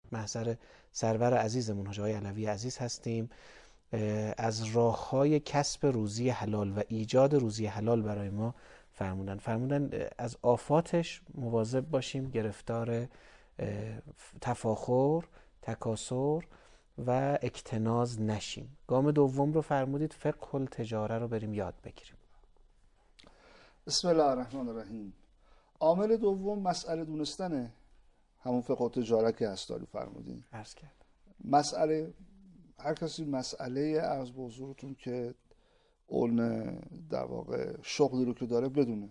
محضر سرور عزیزمون حاج آقای علوی عزیز هستیم. از راه‌های کسب روزی حلال و ایجاد روزی حلال برای ما فرمودن از آفاتش مواظب باشیم، گرفتار تفاخر، تکاسر و اکتناز نشیم. گام دوم رو فرمودید فقه التجاره رو بریم یاد بگیریم. بسم الله الرحمن الرحیم. عامل دوم مسئله دونستنه، همون فقه التجاره که هستاری فرمودین. عرض کرد. مسئله، هر کسی مسئله از به حضورتون که اون در واقع شغلی رو که داره بدونه.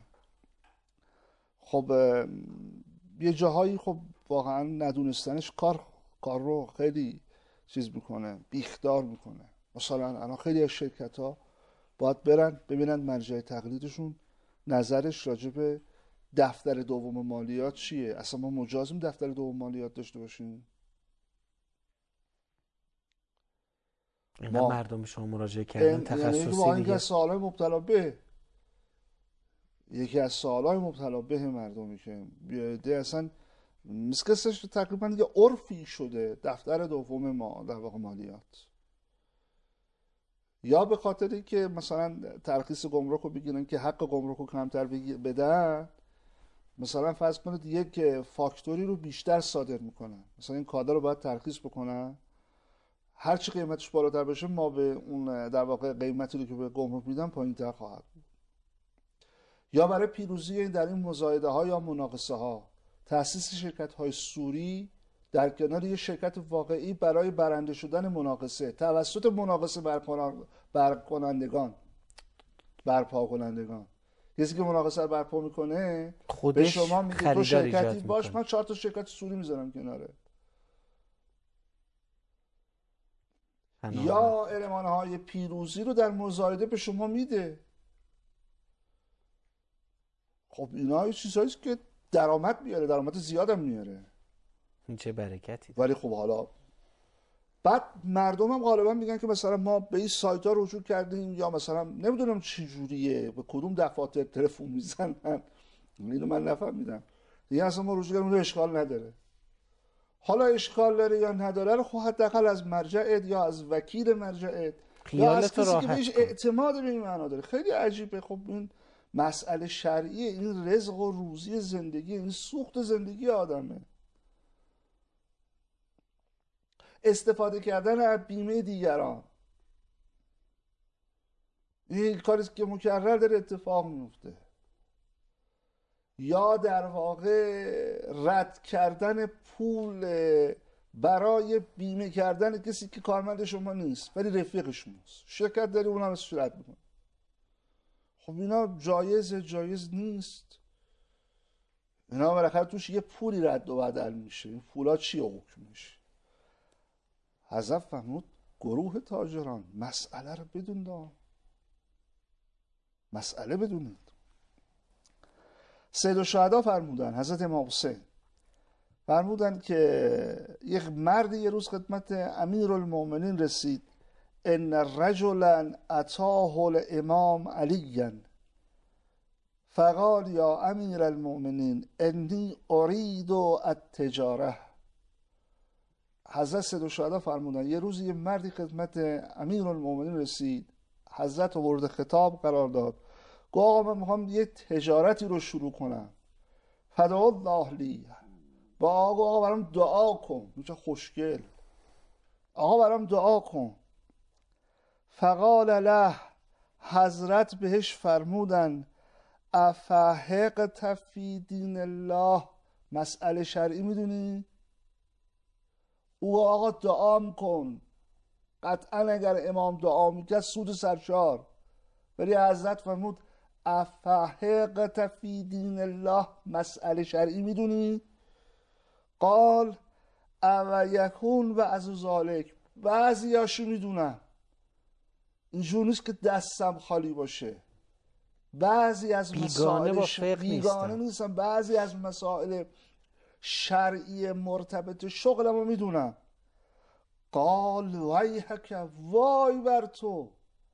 خب یه جاهایی خب واقعا ندونستنش کار رو خیلی چیز میکنه، بیخدار میکنه. مثلا الان خیلی از شرکت ها باید برن ببینن مرجع تقلیدشون نظرش راجع به دفتر دوم مالیات چیه. اصلا ما مجازیم دفتر دوم مالیات داشته باشیم؟ اینقدر مردم شما مراجعه کردن یعنی تخصصی یکی دیگه. از سوالای مبتلا به یکی از سوالای مبتلا به مردمی که بیاده اصلا مسکسش تقریبا دیگه عرفی شده دفتر دوم ما در واقع مالیات، یا به خاطری که مثلا ترخیص گمرک رو بگیرن که حق گمرک رو کمتر بدن. مثلا فرض کنید یک فاکتوری رو بیشتر صادر میکنن، مثلا این کالا رو باید ترخیص بکنن، هر چی قیمتش بالاتر بشه ما به اون در واقع قیمتی رو که به گمرک میدن پایین‌تر خواهد بود. یا برای پیروزی در این مزایده ها یا مناقصه ها تأسیس شرکت های سوری در کنار یک شرکت واقعی برای برنده شدن مناقصه توسط مناقصه برپا کنندگان. کسی که مناقصه رو برپا میکنه به شما میگه تو شرکتی باش، من 4 تا شرکت سوری میذارم کناره. یا المانهای پیروزی رو در مزایده به شما میده. خب اینا یه چیزایی که درآمد میاره، درآمد زیادم میاره، چه برکتی. ولی خب حالا بعد مردم هم غالبا میگن که مثلا ما به این سایت ها رجوع کردیم، یا مثلا نمیدونم چی جوریه، به کدوم دفاتر تلفن میزنن، اینو من نفهمیدم دیگه. اصلا ما رجوع کردیم، اشکال نداره. حالا اشکال داره یا نداره رو خب حداقل از مرجعت یا از وکیل مرجعت یا از کسی که بهش اعتماد به این معنا داره. خیلی عجیبه. خب این مسئله شرعیه، این رزق و روزی زندگی، این سوخت زندگی آدمه. استفاده کردن از بیمه دیگران، این کاری که مکرر داره اتفاق میفته. یا در واقع رد کردن پول برای بیمه کردن کسی که کارمند شما نیست ولی رفیق شماست، شرکت داری اونم ازش رد میکنه. خب اینا جایز نیست. اینا بالاخره توش یه پولی رد و بدل میشه. این پولا چیه حکمش؟ حذف فرمود گروه تاجران مسئله رو بدون مسئله بدونید. سید الشهدا فرمودن، حضرت امام حسین فرمودن که یک مرد یه روز خدمت امیرالمومنین رسید. ان رجلا اتاه الامام علی فقال یا امیر المؤمنین انی ارید التجاره. حضرت سید الشهدا فرمودن یه روز یه مردی خدمت امیرالمومنین رسید، حضرت ورود خطاب قرار داد، گفت آقا من میخوام یه تجارتی رو شروع کنم. فدعا الله لی، با آقا برام دعا کن. چه خوشگل، آقا برام دعا کن. فقال له، حضرت بهش فرمودن افحق فی دین الله، مسئله شرعی میدونی؟ او آقا دعا کن. قطعا اگر امام دعا میکرد سود سرشار، ولی حضرت فرمود افحق فی دین الله، مسئله شرعی میدونی؟ قال او یکون و از ذالک، بعضی هاشو میدونم، اینجور نیست که دستم خالی باشه. بعضی از مسائل بیگانه نیستم، بعضی از مسائل شرعی مرتبط شغلم رو میدونم. قال ویحک، وای بر تو،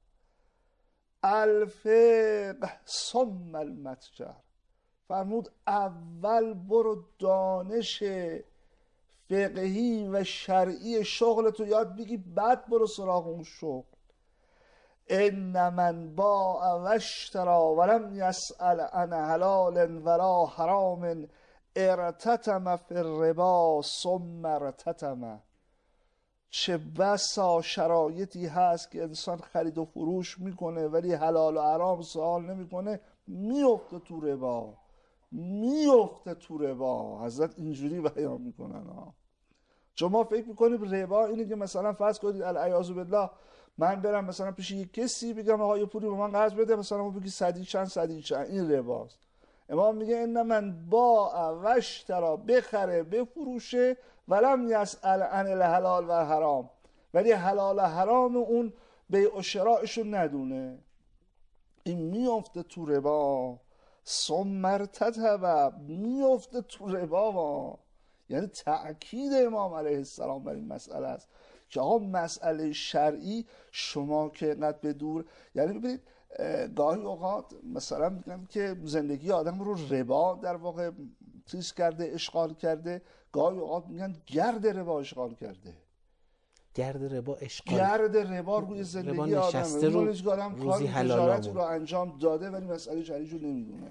الفقه ثم المتجر. فرمود اول برو دانش فقهی و شرعی شغل تو یاد بگی، بعد برو سراغ اون شغل. ان من باع و اشترا ولم یسأل عن حلال ولا حرام ارتتم فی الربا ثم ارتتم. چه بسا شرایطی هست که انسان خرید و فروش میکنه ولی حلال و حرام سوال نمیکنه، میفته تو ربا، میفته تو ربا. حضرت اینجوری بیان میکنن ها. چون ما فکر میکنیم ربا اینه که مثلا فرض کنید العیاذ بالله من برم مثلا پیش یک کسی بگم آقا یه پولی به من قرض بده، مثلا ما بگی صدی چند، این رباست. امام میگه ان من باع و اشترا، بخره بفروشه، ولم یسأل عن الحلال و حرام، ولی حلال و حرام اون بیع و شرایشو ندونه، این میفته تو ربا. ثم ارتتب، میفته تو ربا. یعنی تأکید امام علیه السلام بر این مسئله است که آقا مسئله شرعی شما که اینقدر به دور، یعنی ببینید گاهی اوقات مثلا میگم که زندگی آدم رو ربا در واقع چیز کرده، اشغال کرده، گاهی اوقات میگن گرد ربا اشغال کرده. گرد ربا اشغال، گرد ربا روی زندگی آدمه. رو آدم کار تجارتی رو انجام داده ولی مسئله شرعی رو نمیدونه.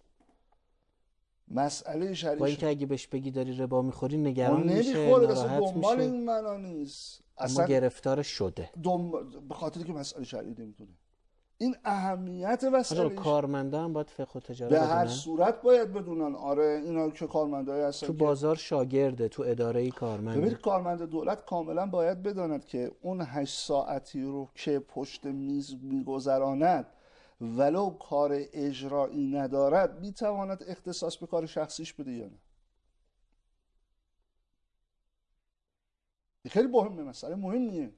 مسئله شرعی، با اینکه اگه بهش بگی داری ربا میخوری نگران میشه، ناراحت میشه، دنبال این معنا نیست اما گرفتار شده به خاطر که مسئله شرعی نمیدونه. این اهمیت مسئله کارمندا هم باید فقه و تجارت به بدونن. هر صورت باید بدونن. آره اینا که کارمندای هستن تو بازار شاگرده، تو اداره کارمنده. ببینید کارمند دولت کاملا باید بداند که اون 8 ساعتی رو که پشت میز میگذراند ولو کار اجرایی ندارد میتواند اختصاص به کار شخصیش بده یا نه. خیلی مهمه، مسئله مهمیه.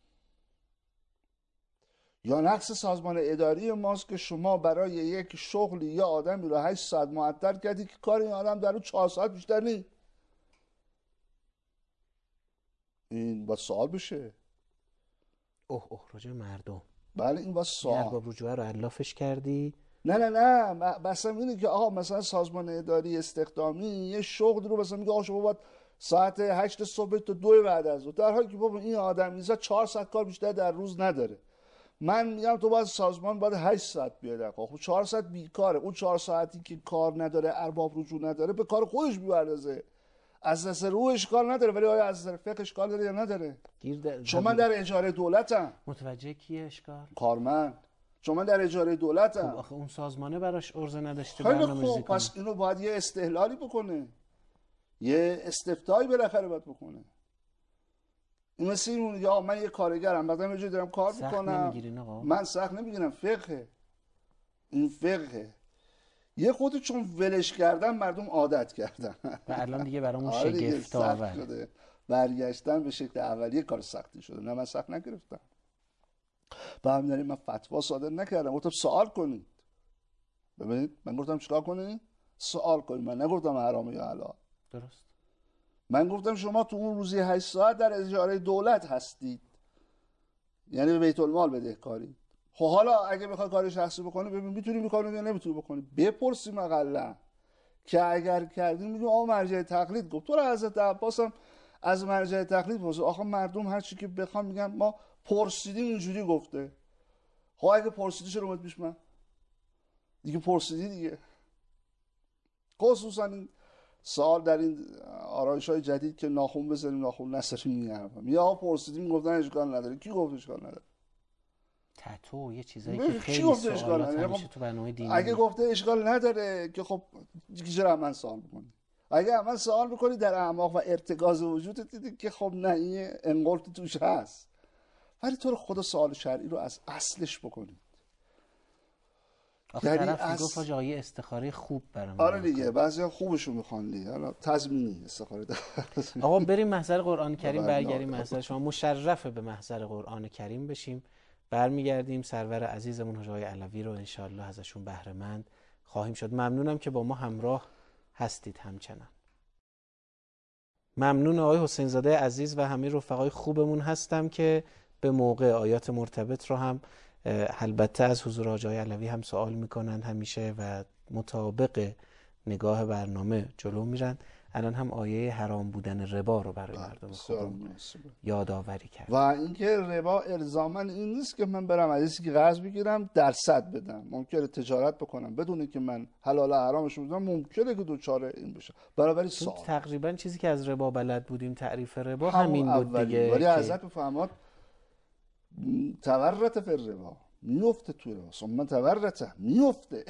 یا نقص سازمان اداری ماست که شما برای یک شغلی یا آدمی رو 8 ساعت معطل کردی که کار این آدم در اون 4 ساعت بیشتر نیست. این باید سوال بشه. راجع مردم. بله این باید سوال. ارباب رجوع رو علافش کردی؟ نه مثلا اینه که آقا مثلا سازمان اداری استخدامی یه شغل رو مثلا میگه آقا شما باید ساعت 8 صبح تا 2 بعد از ظهر، در حالی که بابا این آدم میزا 4 ساعت کار بیشتر در روز نداره. من میگم تو باید سازمان باید 8 ساعت بیاد. آقا 4 ساعت بیکاره. اون 4 ساعتی که کار نداره، ارباب رجوع نداره، به کار خودش می‌پردازه. از دست روش کار نداره، ولی آیا از طرف فقهش کار داره یا نداره؟ چون من در اجاره دولتم. متوجه کیه اشکال؟ کارمند. چون من در اجاره دولتم. خب آخه اون سازمانه براش عرضه نداشته برنامه‌ریزی کنه. پس اینو باید یه استحلالی بکنه، یه استفتایی بالاخره باید بکنه. این مثل این میگه آقا من یه کارگرم، بعدم یه جایی دارم کار میکنم. من سخت نمیگیرم، فقه. این فقه. یه خودی چون ولش کردن مردم عادت کردن و الان دیگه برامون شگفت آور. برگشتن به شکل اولیه کار سختی شده. نه من سخت نگرفتم. با همین دلیل من فتوا صادر نکردم، گفتم سوال کنید. ببینید من گفتم چیکار کنید؟ سوال کنید. من نگفتم حرام یا حلال. درست. من گفتم شما تو اون روزی 8 ساعت در اجاره دولت هستید، یعنی به بیت المال بدهکاری. خب حالا اگه بخوای کار شخصی بکنی ببین میتونی بکنی یا نمیتونی بکنی. بپرسیم اقلا که اگر کردیم میگیم آقا مرجع تقلید گفت. تو رو حضرت عباس هم از مرجع تقلید پرسید. آخه مردم هر چی که بخوام میگن ما پرسیدیم اینجوری گفته. خب اگه پرسیدی چرا اومد پیش من؟ دیگه پرسیدی دیگه. خصوصا این سوال در این آرایش‌های جدید که ناخون بزنیم ناخون نذاریم میگم. یا پرسیدیم گفتن اشکال نداره. کی گفت اشکال نداره؟ تتو یه چیزایی که خیلی سوالات همیشه تو برنامه دینی. اگه گفته اشکال نداره که خب چرا من سوال می‌کنی؟ اگه من سوال می‌کنی در اعماق و ارتکاز وجودت دیدی که خب نه این انقلت توش هست. ولی تو رو خدا سوال شرعی رو از اصلش بکنید. آخه طرف میگفت آقای استخاره خوب برام. آره دیگه بعضیا خوبشو میخوان دیگه. حالا تضمینی استخاره آقا بریم محضر قرآن کریم، برگردیم محضر شما. مشرفه به محضر قرآن کریم بشیم. برمیگردیم سرور عزیزمون حاج آقای علوی رو انشالله ازشون بهره مند خواهیم شد. ممنونم که با ما همراه هستید. همچنان ممنون آقای حسین زاده عزیز و همه رفقای خوبمون هستم که به موقع آیات مرتبط رو هم البته از حضور حاج آقای علوی هم سوال میکنن همیشه و مطابق نگاه برنامه جلو میرن. الان هم آیه حرام بودن ربا رو برای مردم خودمون یادآوری کرد. و اینکه ربا الزاما این نیست که من برم از کسی که قرض بگیرم درصد بدم. ممکنه تجارت بکنم بدون که من حلال و حرامش بدونم، ممکنه که دوچار این بشه. بنابراین سوال تقریبا چیزی که از ربا بلد بودیم تعریف ربا همین بود دیگه. ولی حضرت بفرماد تورط فی الربا، میفته توی ربا. ثم تورط، میفته.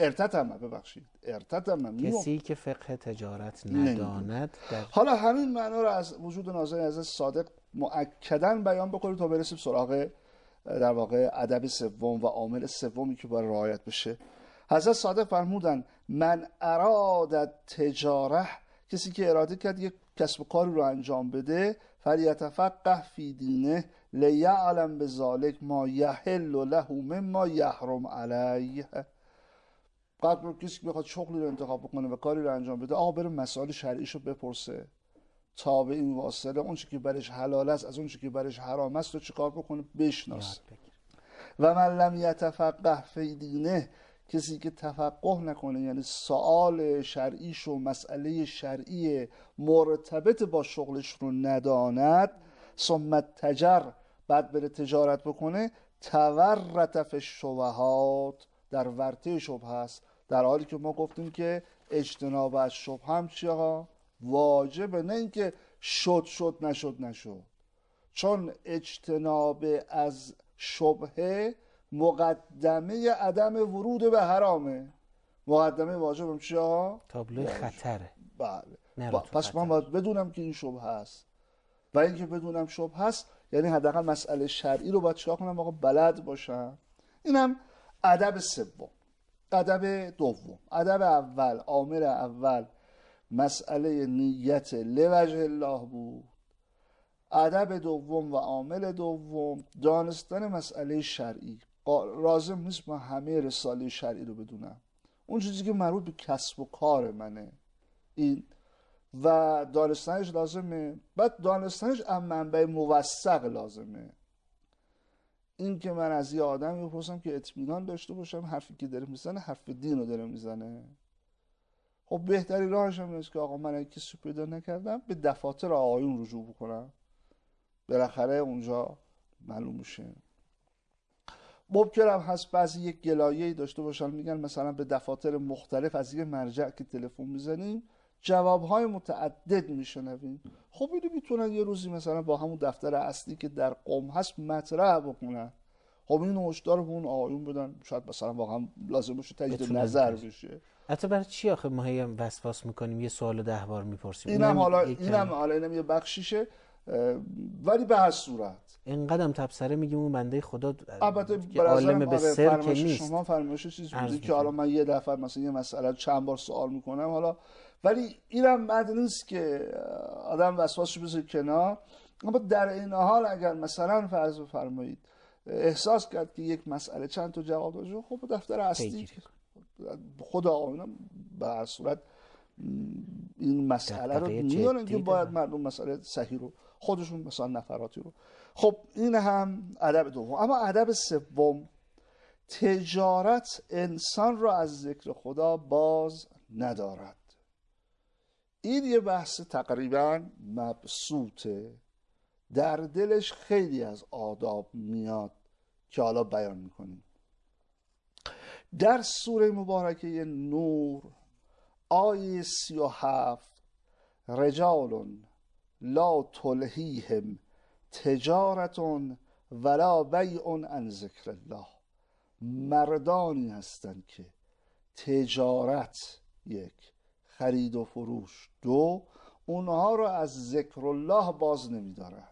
ارتتم میفته. کسی که فقه تجارت نداند حالا همین معنا رو از وجود ناظر حضرت صادق مؤکداً بیان بکنیم تا برسیم سراغ در واقع ادب سوم و عامل سومی که باید رعایت بشه. حضرت صادق فرمودن من اراد تجاره، کسی که اراده کرد یک کسب و کاری رو انجام بده، فلیتفقه فی دینه لیعلم بذالک ما یحل له مما یحرم علیه. قبل کسی که بخواد شغلی رو انتخاب بکنه و کاری رو انجام بده، آقا بره مسائل شرعیش رو بپرسه تا به این واسطه اون چیزی که برش حلال است از اون چیزی که برش حرام است رو چیکار بکنه بشناسه. و من لم یتفقه فی دینه، کسی که تفقه نکنه یعنی سوال شرعیش و مسئله شرعی مرتبط با شغلش رو نداند، ثم تجر، بعد بره تجارت بکنه، تورط فی الشبهات، در ورطه شبهه است. در حالی که ما گفتیم که اجتناب از شبهه هم چیه ها؟ واجبه، نه اینکه شد نشد. چون اجتناب از شبهه مقدمه عدم ورود به حرامه. مقدمه واجبم چیه ها؟ تابلوی خطره. بله. پس من باید بدونم که این شبهه است، و اینکه بدونم شبهه است یعنی حداقل مسئله شرعی رو باید چیکار کنم؟ آقا بلد باشم. اینم ادب سوم. ادب دوم، ادب اول، عامل اول مسئله نیت لوجه الله بود. ادب دوم و عامل دوم دانستن مسئله شرعی. لازم نیست من همه رساله شرعی رو بدونم، اون چیزی که مربوط به کسب و کار منه این و دانستنش لازمه. بعد دانستنش از منبع موثق لازمه. این که من از یه آدم بپرسم که اطمینان داشته باشم حرفی که داره میزنه حرف دین رو داره میزنه. خب بهتری راهش هم نیست که آقا من اگه کسی پیدا نکردم به دفاتر آقایون رجوع بکنم، بالاخره اونجا معلوم میشه. ممکنم هست بعضی یک گلایه‌ای داشته باشن، میگن مثلا به دفاتر مختلف از یه مرجع که تلفن میزنیم جوابهای متعدد میشنویم. خب اینو میتونن یه روزی مثلا با همون دفتر اصلی که در قم هست مطرح بکنن. خب اینو هشدار به اون آقایون بدن، شاید مثلا واقعا لازم باشه تجدید نظر بشه. حتی برای چی آخه ما هی وسواس میکنیم یه سوالو 10 بار میپرسیم؟ اینم یه بخشیشه. ولی به هر صورت اینقدرم تبصره میگیم اون بنده خدا البته عالم به سر که نیست. شما فرمایش چیز بودی که حالا من یه دفعه مثلا یه مسئله چند بار سوال میکنم حالا، ولی اینم بد نیست که آدم وسواسش بذاره کنار. اما در این حال اگر مثلا فرض بفرمایید احساس کرد که یک مسئله چند تا جواب داشته، خب دفتر اصلی خود آقایون به هر صورت این مسئله رو میدونن که باید مردم مسئله صحیح رو خودشون مثلا نفراتی رو. خب این هم ادب دوم. اما ادب سوم، تجارت انسان رو از ذکر خدا باز ندارد. این یه بحث تقریبا مبسوطه، در دلش خیلی از آداب میاد که حالا بیان میکنیم. در سوره مبارکه نور آیه 37 رجال لا تلهیهم تجارت ولا بیع عن ذکر الله، مردانی هستند که تجارت یک، خرید و فروش دو، اونها رو از ذکر الله باز نمی‌دارند.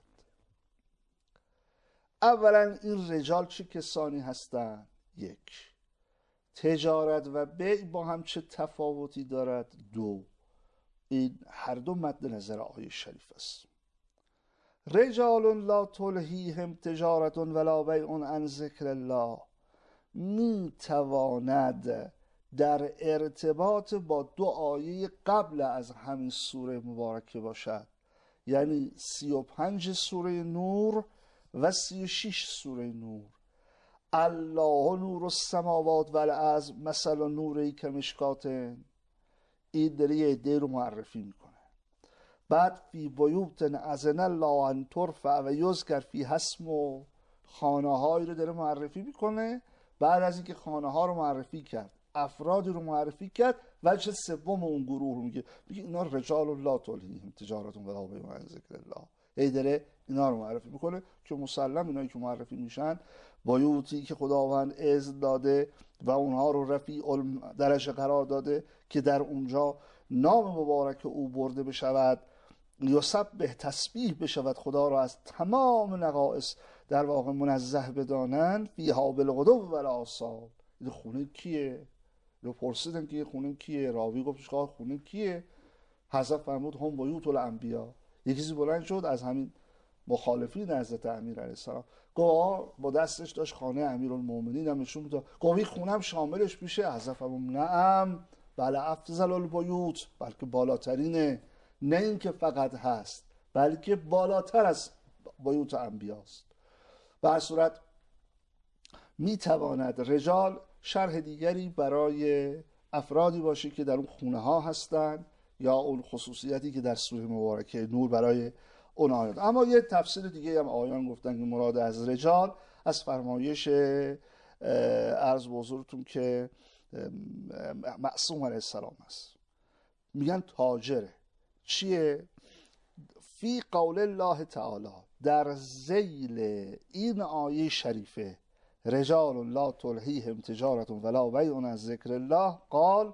اولا این رجال چه کسانی هستند؟ یک، تجارت و بیع با هم چه تفاوتی دارد؟ دو، این هر دو مد نظر آیه شریف است. رجال لا تلهیهم تجارت ولا بیع عن ذکر الله می تواند در ارتباط با دو آیه قبل از همین سوره مبارکه باشد، یعنی 35 سوره نور و 36 سوره نور. الله نور السماوات والارض مثل نوری کمشکات، این داره یه عده رو معرفی میکنه. بعد فی بیوت اذن الله ان ترفع و یذکر فی اسم و خانه هایی رو داره معرفی میکنه. بعد از اینکه خانه ها رو معرفی کرد، افرادی رو معرفی کرد، وجه سوم اون گروه رو میگه اینا رجال لا تلهیهم تجارت ولا بیع عن ذکر الله. ای داره اینا رو معرفی میکنه که مسلم اینایی که معرفی میشن بیوتی که خداوند اذن داده و اونها رو رفیع درجه قرار داده که در اونجا نام مبارک او برده بشود، یسبح تسبیح بشود، خدا را از تمام نقائص در واقع منزه بدانند. فیها بالغدو و الآصال. این خونه کیه؟ رو پرسیدن که خونه کیه؟ راوی گفتش که خونه کیه؟ حضرت فرمود هم بیوت الانبیا. یکی بلند شد از همین مخالفین حضرت امیر علیه السلام، گفت با دستش داشت خانه امیرالمومنین هم نشون میداد، گفت خونم شاملش میشه؟ حضرت فرمود نعم بله افضل البیوت، بلکه بالاترینه، نه اینکه فقط هست بلکه بالاتر از بیوت انبیاست. به هر صورت میتواند رجال شرح دیگری برای افرادی باشه که در اون خونه ها هستند یا اون خصوصیتی که در سوره مبارکه نور برای اون آیات. اما یه تفسیر دیگه هم آیان گفتن که مراد از رجال از فرمایش عرض به حضورتون که معصوم علیه السلام است، میگن تاجره. چیه؟ فی قول الله تعالی، در ذیل این آیه شریفه رجال لا تلهیهم تجارت ولا بیع عن ذکر الله، قال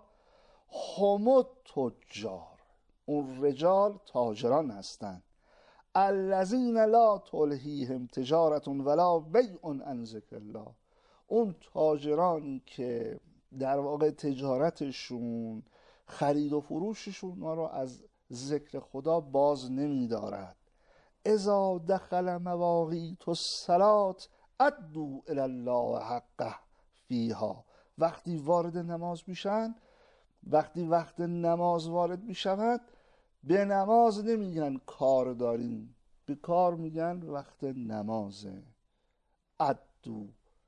هم تجار، اون رجال تاجران هستند، الذین لا تلهیهم تجارت ولا بیع عن ذکر الله، اون تاجرانی که در واقع تجارتشون خرید و فروششون ما رو از ذکر خدا باز نمی دارد. اذا دخل مواقیت الصلاة ادوا الی الله حقه فیها، وقتی وارد نماز میشن، وقتی وقت نماز وارد میشود، به نماز نمیگن کار داریم، به کار میگن وقت نمازه. ادو،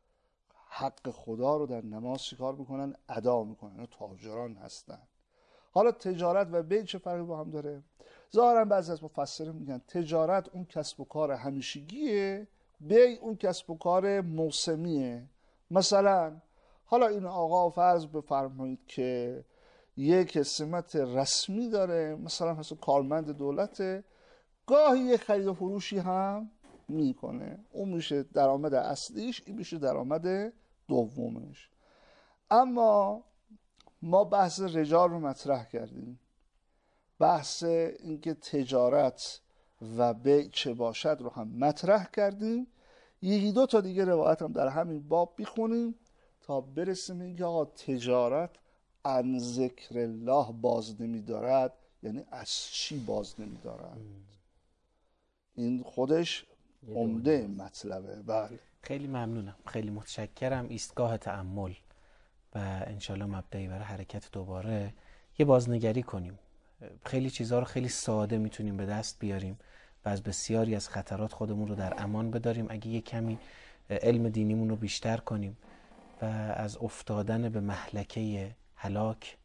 حق خدا رو در نماز چیکار میکنن؟ ادا میکنن. تاجران هستن. حالا تجارت و بیع چه فرقی با هم داره؟ ظاهرا بعضی از مفسرین میگن تجارت اون کسب و کار همیشگیه، بیع اون کسب و کار موسمیه. مثلا حالا این آقا فرض بفرمایید که یک سمت رسمی داره، مثلا کارمند دولته، گاهی یه خرید و فروشی هم میکنه، اون میشه درآمد اصلیش، این میشه درآمد دومش. اما ما بحث رجال رو مطرح کردیم، بحث اینکه تجارت و بیع چه باشد رو هم مطرح کردیم. یکی دو تا دیگه روایت هم در همین باب بیخونیم تا برسیم اینکه آقا تجارت عن ذکر الله باز نمی‌دارد، یعنی از چی باز نمی‌دارد؟ این خودش عمده مطلبه. بله خیلی ممنونم، خیلی متشکرم. ایستگاه تأمل و انشالله مبدئی برای حرکت دوباره یه بازنگری کنیم. خیلی چیزها رو خیلی ساده میتونیم به دست بیاریم و از بسیاری از خطرات خودمون رو در امان بداریم اگه یه کمی علم دینیمون رو بیشتر کنیم و از افتادن به مهلکه هلاک.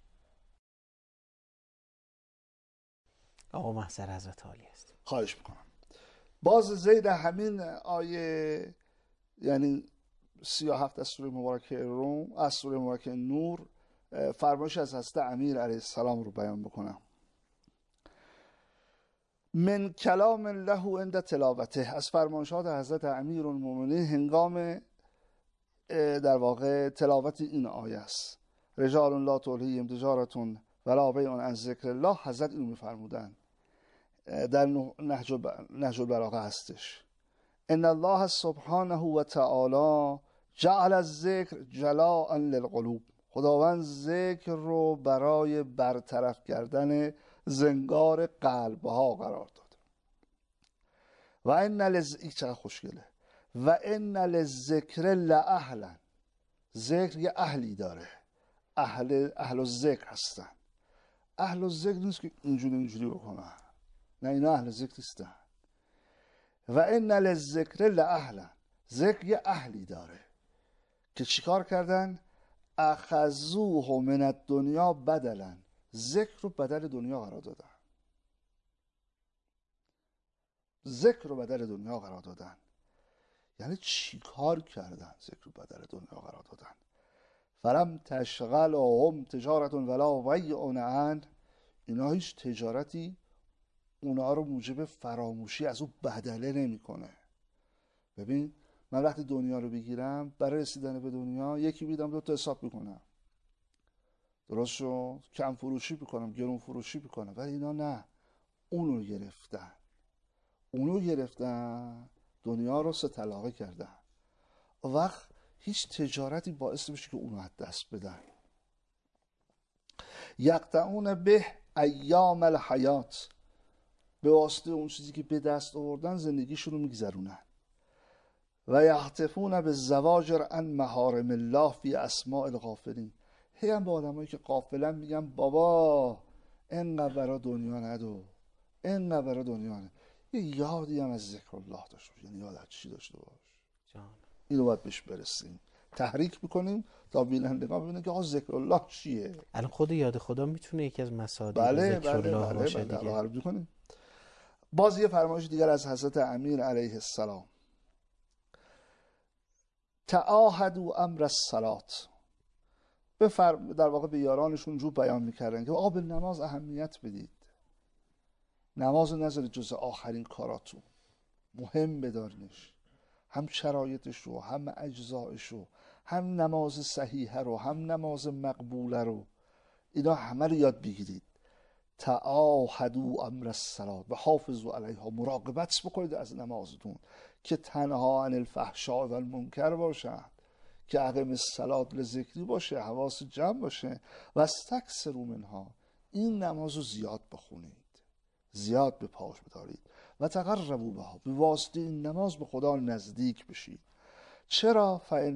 آقا محضر حضرت عالی است. خواهش میکنم. باز زید همین آیه، یعنی 37 از سوره مبارکه روم، از سوره مبارکه نور، فرمایش از حضرت امیر علیه السلام رو بیان بکنم. من کلام له عند تلاوته، از فرمایشات حضرت امیرالمومنین هنگام در واقع تلاوت این آیه است. رجال لا تلهیهم تجارت ولا بیع عن ذکر الله، حضرت اینو میفرمودن، در نهج البلاغه هستش. ان الله سبحانه و تعالی جعل الذکر جلاء للقلوب، خداوند ذکر رو برای برطرف کردن زنگار قلبها قرار داد. و ان چقدر خوشگله، و ان للذکر لاهلا، ذکر یه اهلی داره، اهل الذکر هستن. اهل الذکر نیست که اینجوری بکنن، نه اینا اهل ذکر نیستن. و ان للذکر لاهلا، ذکر یه اهلی داره که چیکار کردن؟ اخذوه من الدنیا بدلا، ذکر رو بدل دنیا قرار دادن. ذکر رو بدل دنیا قرار دادن. یعنی چی کار کردن؟ ذکر رو بدل دنیا قرار دادن. فلم تشغلهم تجارت ولا بیع عن، اینا هیچ تجارتی اونا رو موجب فراموشی از او بدله نمیکنه. ببین من وقتی دنیا رو بگیرم، برای رسیدن به دنیا یکی میدم 2 تا حساب میکنم، درست شد، کم فروشی میکنم، گرون فروشی میکنم، ولی اینا نه، اونو گرفتن دنیا رو 3 طلاقه کردن. وقت هیچ تجارتی باعث میشه که اونو از دست بدن. یقطعون به ایام الحیات، به واسطه اون چیزی که به دست آوردن زندگیشون رو میگذرونن. و یحتفون به زواجر عن محارم الله فی اسماء الغافلین، هی هم با آدمایی که غافلن میگن بابا اینقدر برا دنیا ندو، اینقدر برا دنیا ندو. یه یادی هم از ذکر الله داشته باش، یعنی یاد از چی داشته باش، اینو باید بهش برسیم، تحریک میکنیم تا بینندگان ببینن که آقا ذکر الله چیه. الان خود یاد خدا میتونه یکی از مصادیق ذکر الله باشه دیگه. باز یه فرمایش دیگر از حضرت امیر علیه السلام، تعاهدوا امر الصلات، در واقع به یارانشون جو بیان میکردن که آقا به نماز اهمیت بدید، نماز رو نذارید جز آخرین کاراتون، مهم بدارنش، هم شرایطش رو، هم اجزایش رو، هم نماز صحیحه رو، هم نماز مقبوله رو، اینا همه رو یاد بگیرید. تعاهدوا امر الصلات و حافظوا علیها، مراقبت بکنید از نمازتون که تنها عن الفحشاء و المنکر باشن، که اقیم الصلات لذکری باشه، حواس جمع باشه. و استکثروا منها، این نماز رو زیاد بخونید، زیاد به پاش بدارید. و تقربوا بها، به واسطه این نماز به خدا نزدیک بشید. چرا؟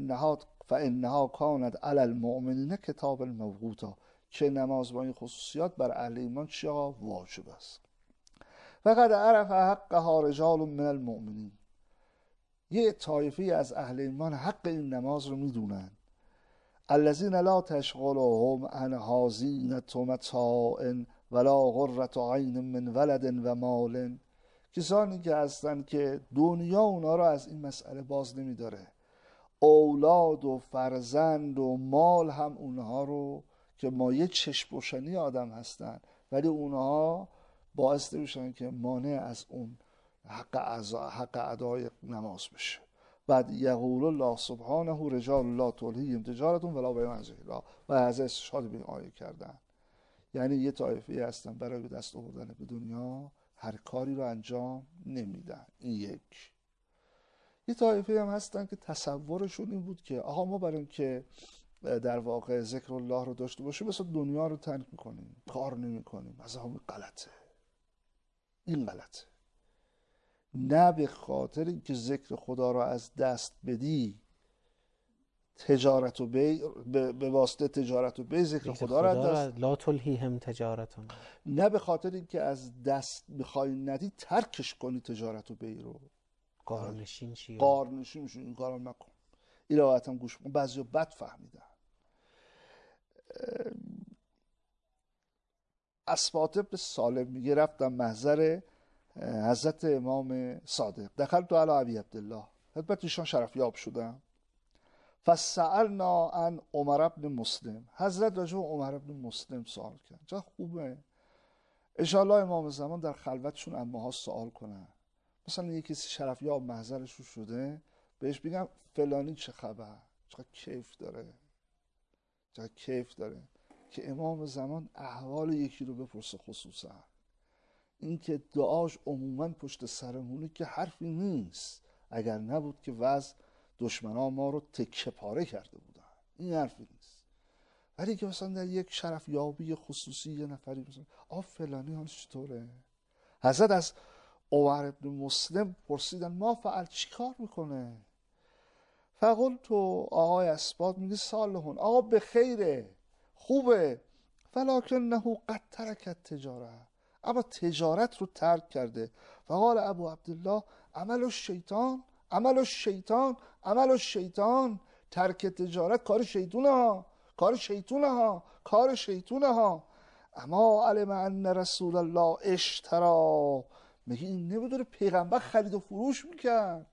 فانها کانت علی المؤمنین کتاب الموقوتا، که نماز با این خصوصیات بر اهل ایمان چی واجب است. فقد عرف حقها رجال من المؤمنین، یه طایفه از اهل ایمان حق این نماز رو میدونن. الذین لا تشغلهم عنها زینة متاع ولا قرة عین من ولد و مال، کسانی که هستن که دنیا اونا رو از این مسئله باز نمیداره، اولاد و فرزند و مال هم اونها رو که مایه چشم روشنی آدم هستن، ولی اونها باعث نمیشن که مانع از اون حق ادای نماز بشه. بعد یقول الله سبحانه رجال الله تلهیهم تجارت ولا بیع عن ذکر الله، و از استشهاد به این آیه کردن، یعنی یه طایفه هستن برای به دست آوردن به دنیا هر کاری رو انجام نمیدن. این یک. یه طایفه هم هستن که تصورشون این بود که آقا ما برای اینکه در واقع ذکر الله رو داشته باشیم مثلا دنیا رو ترک میکنیم، کار نمیکنیم. از همین غلطه، این غلطه. نه به خاطر اینکه ذکر خدا رو از دست بدی، تجارت و بیع، به واسطه تجارت و بیع ذکر خدا رو از دست، لا تلهیهم تجارتون، نه به خاطر اینکه از دست بخوای ندی ترکش کنی تجارت و بیع رو، قارنشین چیه؟ قارنشین میشی، این کارو نکن. این روایت هم گوش کن، بعضیا بد فهمیدن. اسباط ابن سالم میگه رفتم محضر حضرت امام صادق، دخلت علی ابی عبدالله، خدمت ایشان شرفیاب شدم. فسألنا عن عمر بن مسلم، حضرت راجع به عمر بن مسلم سوال کرد. چه خوبه انشاءالله امام زمان در خلوتشون اماها سوال کنن، مثلا یکی شرفیاب محضرشون شده بهش بگم فلانی چه خبر، چقدر کیف داره، چقدر کیف داره که امام زمان احوال یکی رو بپرسه. خصوصا این که دعاش عموما پشت سرمونه که حرفی نیست، اگر نبود که وضع دشمنا ما رو تکه پاره کرده بودن، این حرفی نیست. ولی که مثلا در یک شرف یابی خصوصی یه نفری مثلا فلانی حالش چطوره، حضرت از عمر بن مسلم پرسیدن ما فعل چی کار میکنه؟ فقل تو آقای اسباد میگه صالحون، آقا به خیره، خوبه، فلاکنه قد ترکت تجاره، اما تجارت رو ترک کرده. فقال ابو عبدالله عمل الشیطان، عمل الشیطان، عمل الشیطان، ترک تجارت کار شیطونه ها، کار شیطونه ها، کار شیطونه ها. اما علم ان رسول الله اشترا میگه این نمیدونه پیغمبر خرید و فروش میکرد.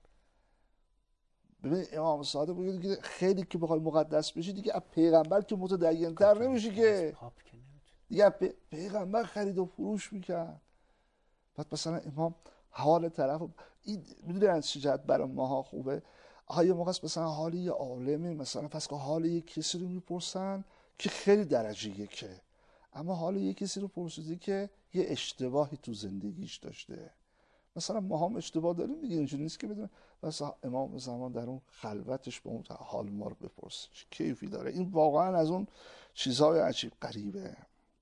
ببین امام صادق میگه دیگه خیلی که بخوای مقدس بشی دیگه از پیغمبر که متدین‌تر نمیشی که، دیگه پیغمبر خرید و فروش میکرد. بعد مثلا امام حال طرف این میدونی از چه جهت برای ماها خوبه؟ آیا موقع مثلا حال یه عالمه، مثلا پس که حال یه کسی رو میپرسن که خیلی درجه یکه، اما حال یه کسی رو پرسیدی که یه اشتباهی تو زندگیش داشته. مثلا ما هم اشتباه داریم دیگه، اینجوری نیست که بدون بس امام زمان در اون خلوتش به اون حال ما رو بپرسه چه کیفی داره. این واقعا از اون چیزهای عجیب غریبه.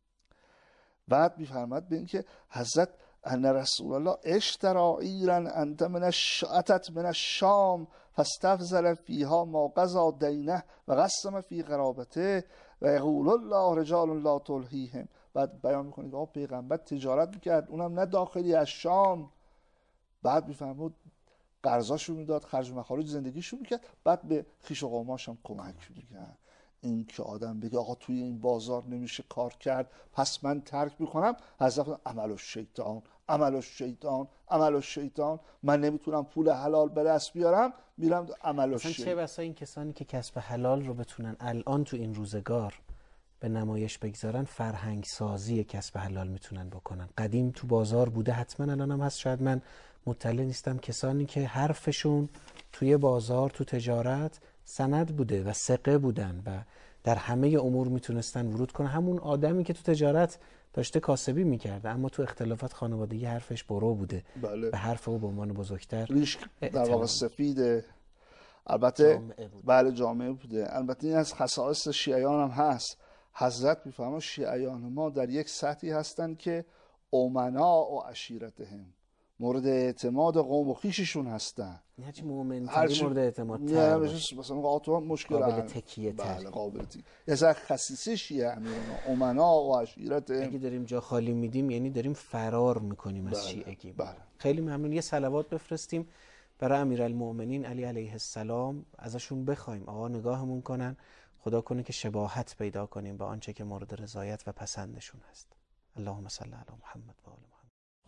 بعد میفرماد به این که حضرت ان رسول الله اشترا ایرا انت من الشعتت من الشام فاستفزل فیها ما قضا دینه و قسم فی قرابته و یقول الله رجال لا تلهیهم. بعد بیان میکنه که پیغمبر تجارت میکرد، اونم نه داخلی، از شام. بعد میفرمود قرضاشو میداد، خرج و مخارج زندگیشو میکرد، بعد به خویش و قوماش هم کمک میکرد. این که آدم بگه آقا توی این بازار نمیشه کار کرد پس من ترک میکنم، حضرت عمل الشیطان عمل الشیطان عمل الشیطان، من نمیتونم پول حلال به دست بیارم میرم عمل الشیطان. چه بسا این کسانی که کسب حلال رو بتونن الان تو این روزگار به نمایش بگذارن، فرهنگ سازی کسب حلال میتونن بکنن. قدیم تو بازار بوده، حتما الان هم هست، شاید من مطلع نیستم، کسانی که حرفشون توی بازار تو تجارت سند بوده و ثقه بودن و در همه امور میتونستن ورود کنن. همون آدمی که تو تجارت داشته کاسبی میکرده اما تو اختلافات خانوادگی حرفش برو بوده. بله. به حرف او به عنوان بزرگتر ریش در واقع سفیده. البته بله جامعه بوده. البته این از خصائص شیعیان هم هست. حضرت میفهمه شیعیان ما در یک سطحی هستن که امنا و عشیرتهم، مورد اعتماد قوم و خیششون هستن. هرچی مومن‌تری مورد اعتماد تر باشه، مثلا قاطعا مشکل قابل تکیه تر. بله قابل تکیه. یه خصیصه شیعه امیران امنا و عشیرتهم. اگه داریم جا خالی میدیم یعنی داریم فرار میکنیم از شیعگی. خیلی ممنون. یه صلوات بفرستیم برای امیرالمؤمنین علی علیه السلام، ازشون بخوایم آقا نگاهمون کنن، خدا کنه که شباهت پیدا کنیم با آنچه که مورد رضایت و پسندشون هست. اللهم صل علی محمد و آل محمد.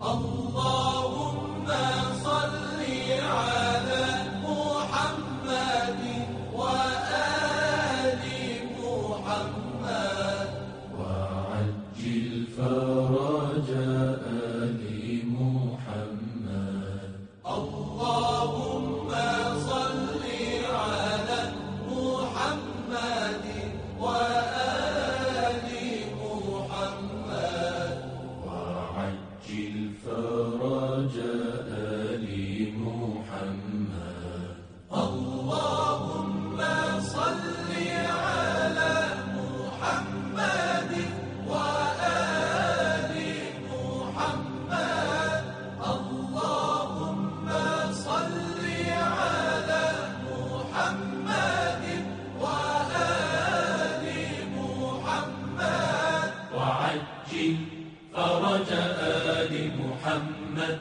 اللهم صل على محمد و آل محمد وعجل فرج آل محمد. اللهم صل على محمد و آل محمد وعجل فرج آل محمد. اللهم صل على محمد و آل محمد. اللهم صل على محمد و آل محمد وعجل فرج آل محمد.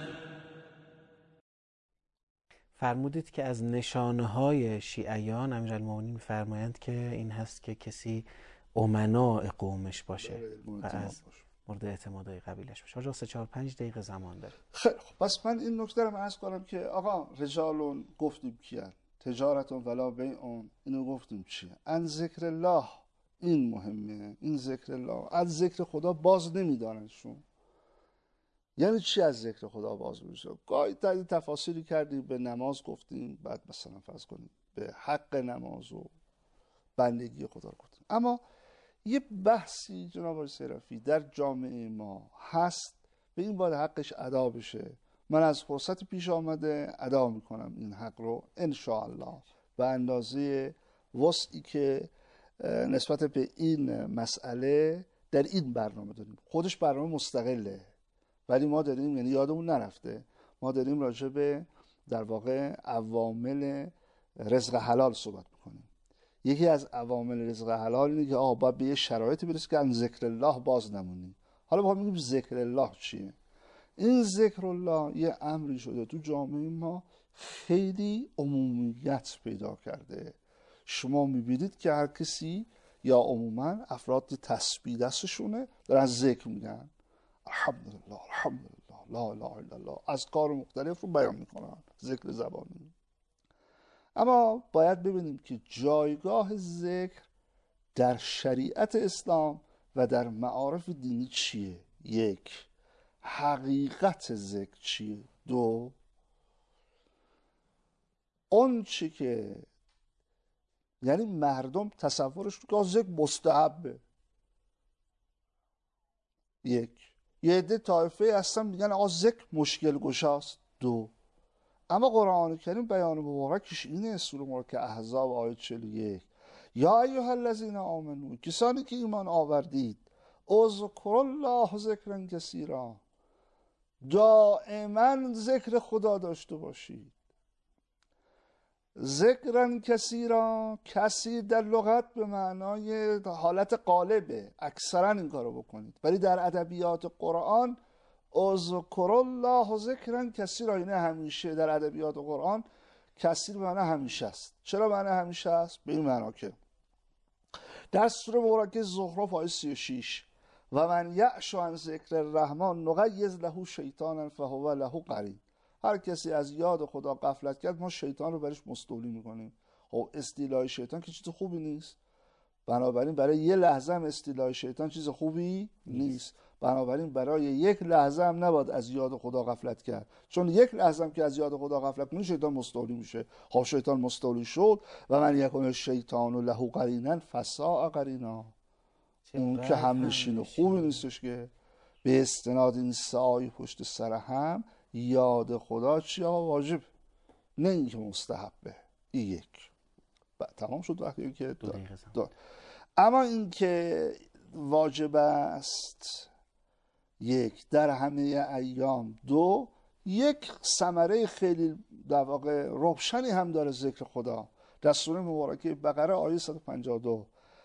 فرمودید که از نشانه‌های شیعیان امیرالمومنین می‌فرمایند که این هست که کسی امناء قومش باشه و از مورد اعتمادهای قبیلش باشه. آجا 3-4-5 دقیقه زمان داره. خیلی خب، پس من این نکته رو عرض کنم که آقا رجالون گفتیم کیان، تجارتون ولا بیعون، اینو گفتیم چیه؟ ان ذکر الله، این مهمه. این ذکر الله، از ذکر خدا باز نمیدانشون. یعنی چی از ذکر خدا باز میشه؟ گاهی تعدید تفاصیلی کردیم، به نماز گفتیم، بعد مثلا فرض کنیم به حق نماز و بندگی خدا رو گفتیم. اما یه بحثی جناب آقای صرافی در جامعه ما هست، به این باید حقش ادا بشه. من از فرصت پیش آمده ادا میکنم این حق رو انشاءالله به اندازه وسعی که نسبت به این مسئله در این برنامه داریم. خودش برنامه مستقله، ولی ما داریم، یعنی یادمون نرفته، ما داریم راجع به در واقع عوامل رزق حلال صحبت میکنیم. یکی از عوامل رزق حلال اینه که باید به یه شرایطی برسه که از ذکر الله باز نمونی. حالا ما میگیم ذکر الله چیه؟ این ذکر الله یه امری شده تو جامعه ما خیلی عمومیت پیدا کرده. شما میبینید که هر کسی یا عموما افراد تسبیح دستشونه دارن ذکر میگن، الحمدلله الحمدلله لا اله الا الله، اذکار مختلف رو بیان میکنن، ذکر زبانی. اما باید ببینیم که جایگاه ذکر در شریعت اسلام و در معارف دینی چیه؟ یک، حقیقت ذکر چیه؟ دو، اون چی که یعنی مردم تصورش رو که ذکر مستحبه. یک، یه عده طایفه هستن میگن آقا ذکر مشکل گشاست. دو، اما قرآن کریم بیان مبارکش اینه، سوره مبارکه احزاب آیه 41، یا ایها الذین آمنو، کسانی که ایمان آوردید، اذکروا الله ذکرا کثیرا، دائما ذکر خدا داشته باشید. ذکرا کثیرا، کثیر در لغت به معنای حالت غالبه، اکثرا این کارو بکنید، ولی در ادبیات قرآن اذکروا الله ذکرا کثیرا یعنی همیشه. در ادبیات قرآن کثیر به معنی همیشه است. چرا معنی همیشه است؟ به این معنا که در سوره مبارکه زخرف آیه 36 و من یعش عن ذکر الرحمن نقیض له شیطانا فهو له قرین، هر کسی از یاد خدا غفلت کرد ما شیطان رو برش مستولی میکنیم. خب اصطلاح شیطان که چیز خوبی نیست، بنابراین برای یه لحظه هم اصطلاح شیطان چیز خوبی نیست. بنابراین برای یک لحظه هم نباید از یاد خدا غفلت کرد، چون یک لحظه هم که از یاد خدا غفلت کنی شیطان مستولی میشه. خب شیطان مستولی شد و من یکون الشیطان له قرینا فساء قرینا، اون که همنشین خوبی نیستش. که به استناد این سعی پشت سر هم یاد خدا چی واجب، نه اینکه مستحبه. این یک تمام شد. وقتی که اما این که واجب است یک در همه ایام. دو، یک ثمره خیلی در واقع روشنی هم داره ذکر خدا در سوره مبارکه بقره آیه 152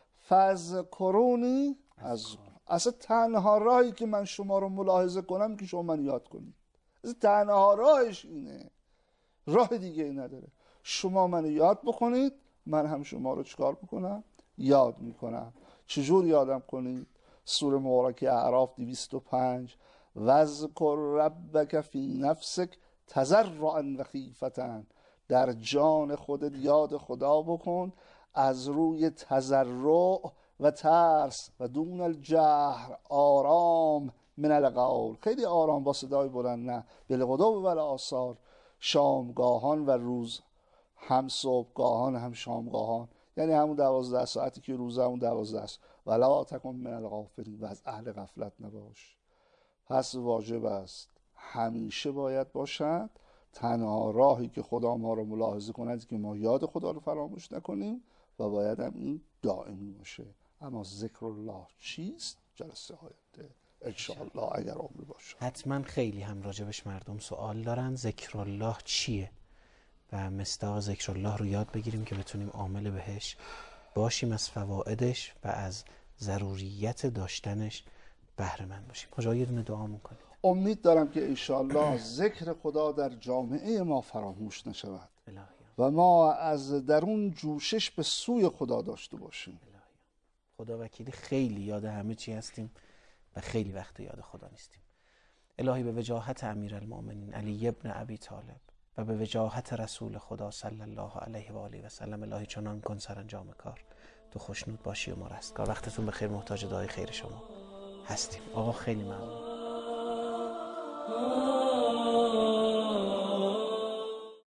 فذکرونی اصلا تنها راهی که من شما رو ملاحظه کنم که شما من یاد کنید. تنها راهش اینه، راه دیگه ای نداره. شما منو یاد بکنید، من هم شما رو چکار بکنم؟ یاد میکنم. چجور یادم کنید؟ سوره مبارکه اعراف 205 وذکر ربک فی نفسک تضرعا و خیفة، در جان خودت یاد خدا بکن از روی تضرع و ترس و دون الجهر، آرام من القول، خیلی آرام با صدای بلند، نه بالغدو و الآثار، شامگاهان و روز، هم صبحگاهان هم شامگاهان، یعنی همون 12 ساعتی که روزه همون 12 است. ولا تکن من الغافلین، و از اهل غفلت نباش. پس واجب است همیشه باید باشد تنها راهی که خدا ما رو ملاحظه کند که ما یاد خدا رو فراموش نکنیم و باید هم این دائمی باشه. اما ذکر الله چیست؟ جلسه آینده انشاءالله اگر عمر باشه. حتما خیلی هم راجبش مردم سوال دارن. ذکر الله چیه؟ و مصداق ذکر الله رو یاد بگیریم که بتونیم عامل بهش باشیم، از فوائدش و از ضروریت داشتنش بهره مند باشیم. کجا یه دونه دعا میکنید؟ امید دارم که انشاءالله ذکر خدا در جامعه ما فراموش نشود و ما از درون جوشش به سوی خدا داشته باشیم. خدا وکیلی خیلی یاد همه چی هستیم و خیلی وقت یاد خدا نیستیم. الهی به وجاهت امیرالمؤمنین علی ابن ابی طالب و به وجاهت رسول خدا صلی الله علیه و آله و سلم، الهی چنان کن سرانجام کار تو خوشنود باشی و ما رستگار. وقتتون بخیر، محتاج دعای خیر شما هستیم. آقا خیلی ممنون.